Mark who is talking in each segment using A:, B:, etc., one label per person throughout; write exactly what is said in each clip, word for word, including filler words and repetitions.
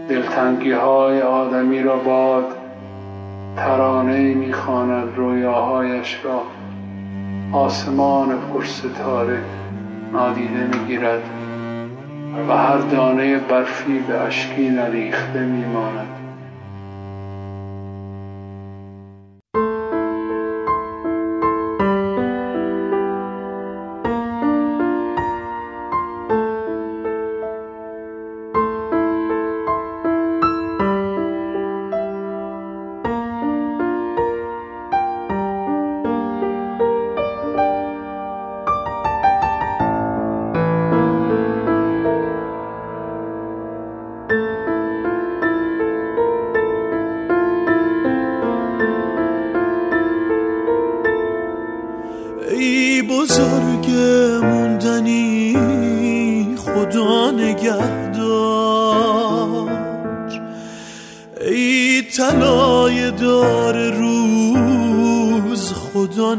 A: دلتنگی های آدمی را باد ترانه می‌خواند، رویاهایش را آسمان پرستاره نادیده می‌گیرد و هر دانه برفی به اشکی نریخته می‌ماند.
B: ای بزرگ موندنی خدا نگهدار، ای طلای دار روز خدا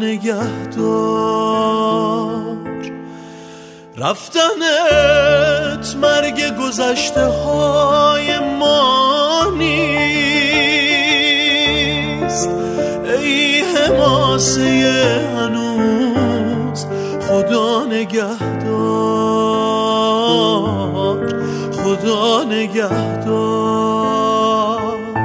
B: نگهدار. رفتنت مرگ گذشته های ما نیست، ای حماسه هنوز خدا نگهدار، خدا نگهدار.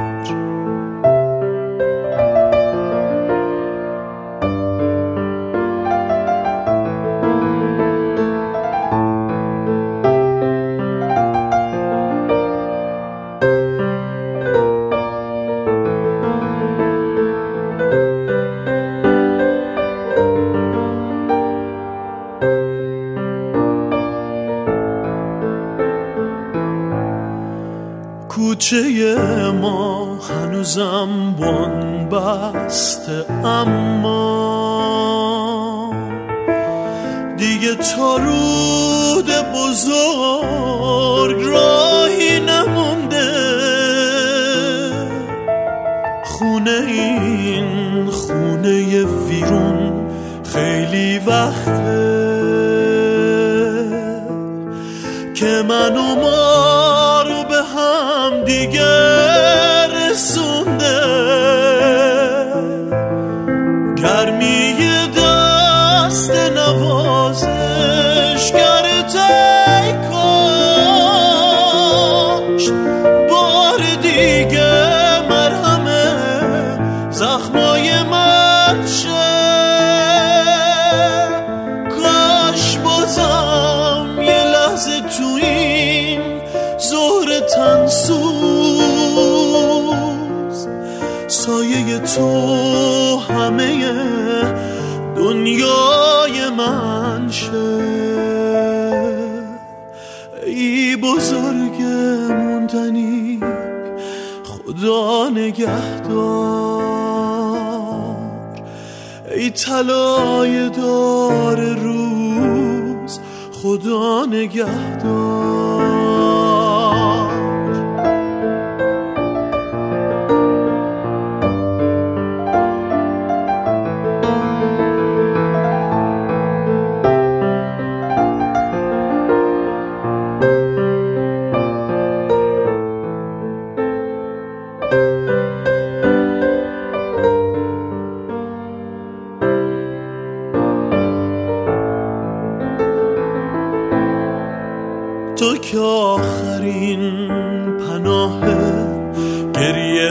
B: کوچه ما هنوزم بن بسته، اما دیگه تا رود بزرگ راهی نمونده. خونه این خونه ویرون خیلی وقته که من و ما رو به هم دیگه رسونده. گرمی دست نوازش گرت ای کاش بار دیگه مرهم زخمای من شه. کاش بازم یه لحظه تو این ظهر تنسوز سایه تو همه دنیای من شه. ای بزرگ موندنی خدا نگهدار، ای طلای دار روز خدا نگهدار. تو که آخرین پناه گریه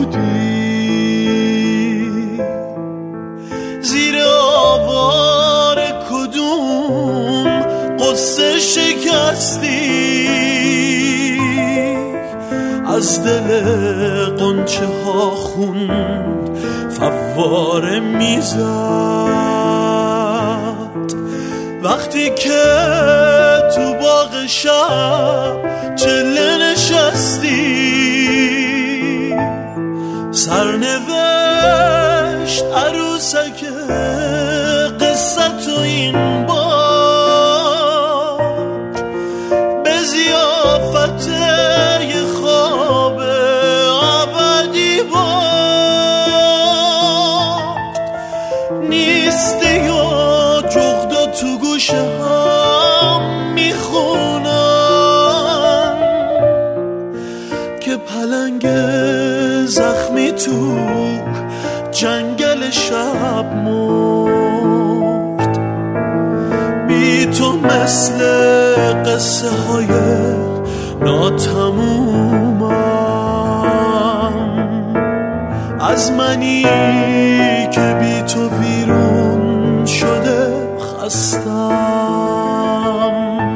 B: بودی، زیر آوار کدوم قصه شکستی، از دل قنچه ها خون فواره میزد. وقتی که تو باغ شب چله نشستی، سرنوشت عروسک قصه تو این بار به ضیافت یه خواب ابدی بار نیستی و جغدا تو گوشه هم میخونم که زخمی تو جنگل شب مرد. بی تو مثل قصه های ناتمومم، از منی که بی تو ویرون شده خستم.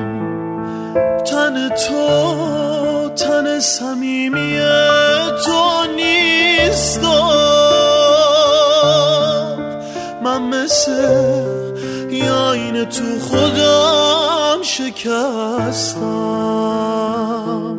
B: تن تو تن صمیمی تو نیست، من مثل یاین تو خودم شکستم.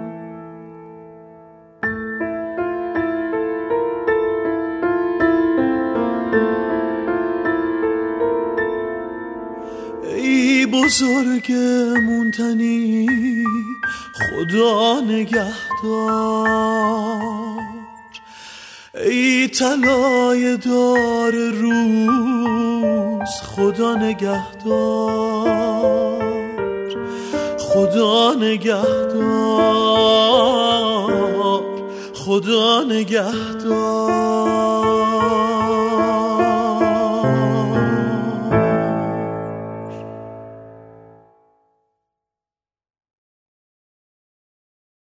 B: ای بزرگ مونتنی خدا نگهدار، ای طلای دار روز خدا نگهدار، خدا نگهدار، خدا نگهدار.